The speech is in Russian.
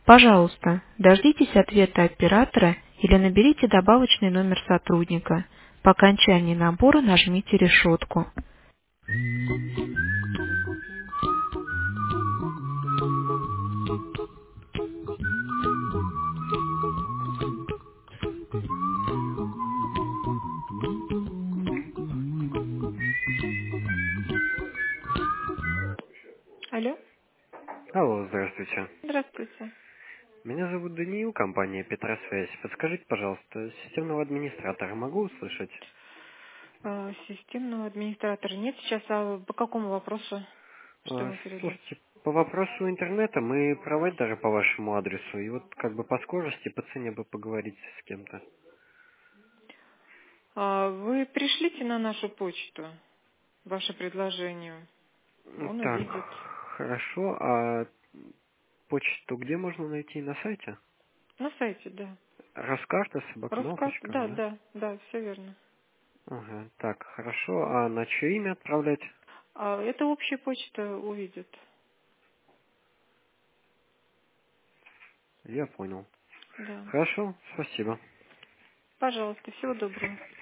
Пожалуйста, дождитесь ответа оператора или наберите добавочный номер сотрудника. По окончании набора нажмите решетку. Алло, Алло, здравствуйте. здравствуйте. Меня зовут Даниил, компания Петросвязь. Подскажите, пожалуйста, системного администратора могу услышать? Системного администратора нет сейчас, а по какому вопросу, что ему передать? Слушайте, по вопросу интернета мы провайдеры по вашему адресу, и вот как бы по скорости, по цене бы поговорить с кем-то. Вы пришлите на нашу почту ваше предложение, он Так, увидит. хорошо, а почту где можно найти? На сайте? На сайте, да. Раскарта, Роскарт, собакнова.ру, да, да? да, да, все верно. Ага, так, хорошо, а на чье имя отправлять? Это общая почта увидит. Я понял. Да. Хорошо, спасибо. Пожалуйста, всего доброго.